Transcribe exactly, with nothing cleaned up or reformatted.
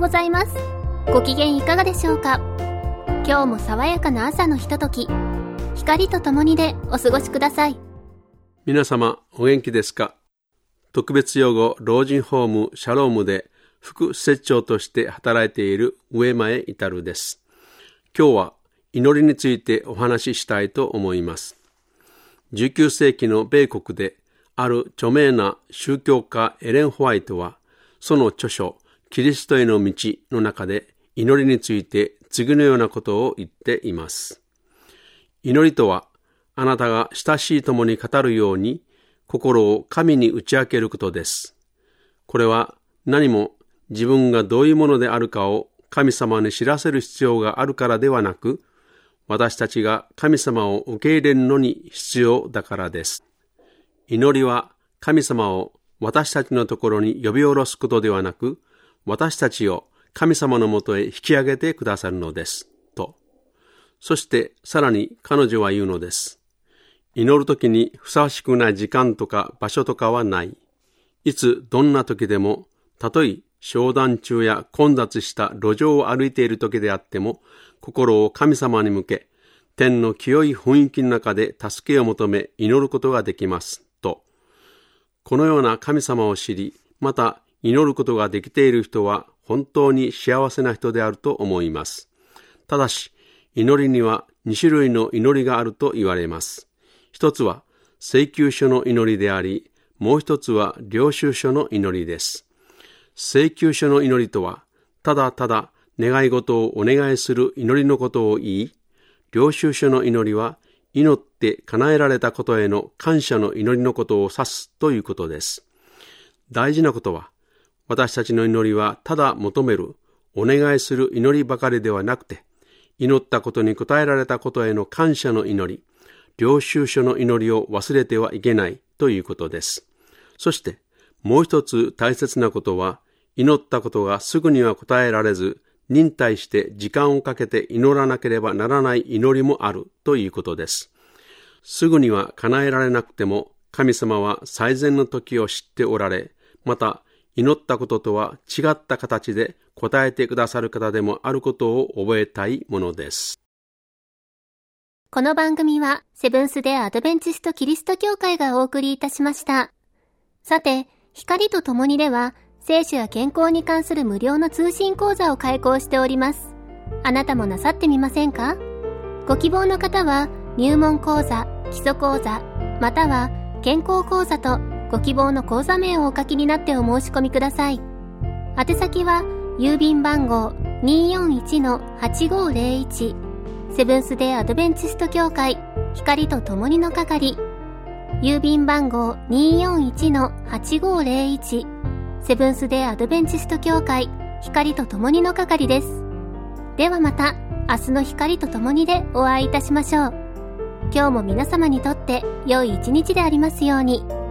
ございます。ご機嫌いかがでしょうか。今日も爽やかな朝のひととき、光とともにでお過ごしください。 皆様お元気ですか。特別養護老人ホームシャロームで副施設長として働いている上前至です。今日は祈りについてお話ししたいと思います。じゅうきゅうせいきの米国である著名な宗教家エレン・ホワイトは、その著書キリストへの道の中で祈りについて次のようなことを言っています。祈りとは、あなたが親しい友に語るように心を神に打ち明けることです。これは何も自分がどういうものであるかを神様に知らせる必要があるからではなく、私たちが神様を受け入れるのに必要だからです。祈りは神様を私たちのところに呼び下ろすことではなく、私たちを神様のもとへ引き上げてくださるのです。と。そしてさらに彼女は言うのです。祈るときにふさわしくない時間とか場所とかはない。いつどんなときでも、たとえ商談中や混雑した路上を歩いているときであっても、心を神様に向け、天の清い雰囲気の中で助けを求め祈ることができます。と。このような神様を知り、また祈ることができている人は本当に幸せな人であると思います。ただし、祈りにはに種類の祈りがあると言われます。一つは請求書の祈りであり、もう一つは領収書の祈りです。請求書の祈りとは、ただただ願い事をお願いする祈りのことを言い、領収書の祈りは祈って叶えられたことへの感謝の祈りのことを指すということです。大事なことは、私たちの祈りはただ求める、お願いする祈りばかりではなくて、祈ったことに応えられたことへの感謝の祈り、領収書の祈りを忘れてはいけないということです。そしてもう一つ大切なことは、祈ったことがすぐには応えられず、忍耐して時間をかけて祈らなければならない祈りもあるということです。すぐには叶えられなくても、神様は最善の時を知っておられ、また祈ったこととは違った形で答えてくださる方でもあることを覚えたいものです。 この番組はセブンス・デ・アドベンチスト・キリスト教会がお送りいたしました。さて、光とともにでは、聖書や健康に関する無料の通信講座を開講しております。あなたもなさってみませんか？ご希望の方は入門講座、基礎講座、または健康講座とご希望の講座名をお書きになってお申し込みください。宛先は郵便番号 にーよんいちのはちごーぜろいち セブンス・デ・アドベンチスト教会光とともにの係、郵便番号 にーよんいちのはちごーぜろいちセブンス・デ・アドベンチスト教会光とともにの係です。ではまた明日の光とともにでお会いいたしましょう。今日も皆様にとって良い一日でありますように。